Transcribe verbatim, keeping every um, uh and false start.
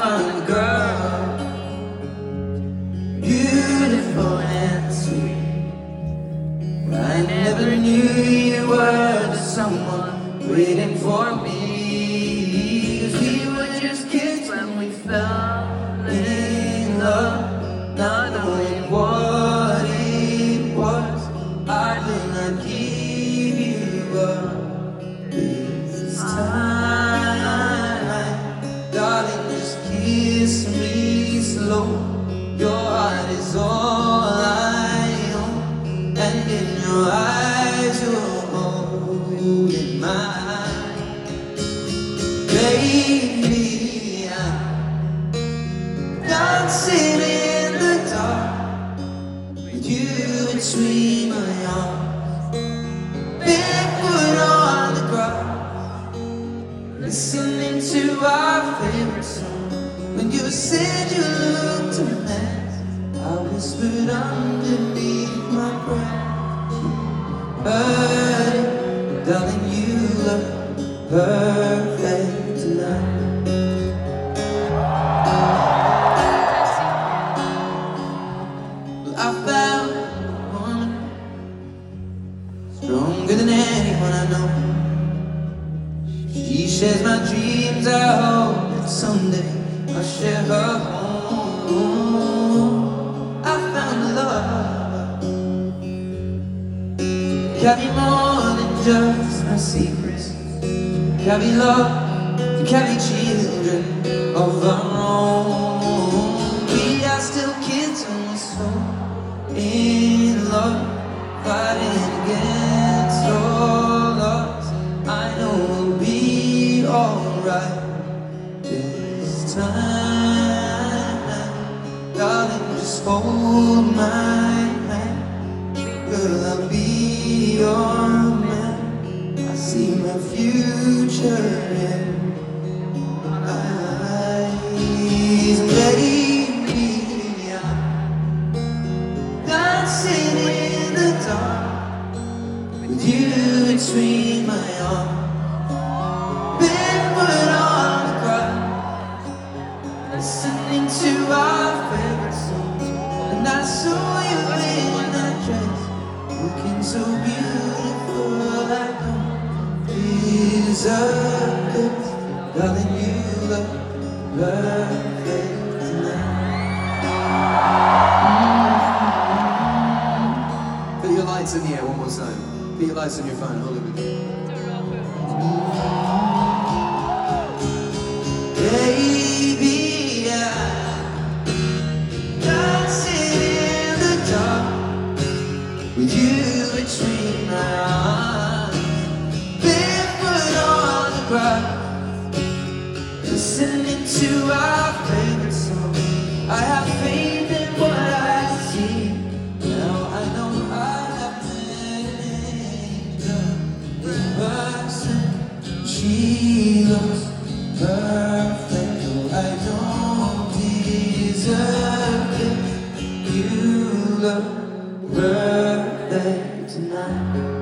found a girl, beautiful and sweet. I never knew you were just someone waiting for me. 'Cause we were just kids when we fell in love, not knowing what it was. I did not give you up this time, darling. Just kiss me slow. Your heart is all I own, and in your eyes you're holding mine. Baby, I'm dancing in the dark with you between my arms, barefoot on the grass, listening to our favorite song. When you said you looked a mess, I whispered underneath my breath, but darling, you look perfect tonight. Well, I found a woman stronger than anyone I know. She shares my dreams. I hope that someday I'll share her home. I found a love, carry more than just my secrets, carry love, carry children of our own. We are still kids and we're so in love, fighting against all odds. I know we'll be alright this time, darling. Just hold my hand, girl, I'll be your man. I see my future in my eyes, baby. I'm dancing in the dark with you between my arms, barefoot on the grass, listening to our favorite songs. And I saw you in that dress, looking so beautiful. I don't deserve this, darling. You look perfect tonight. Mm-hmm. Put your lights in the air one more time. Put your lights on your phone. Hold it with you. Baby, I'm dancing in the dark with you between my arms, barefoot on the grass, listening to our favorite song. I have faith in what I see. Now I know I have met an angel in person. She looks perfect, though I don't deserve it. You look perfect tonight.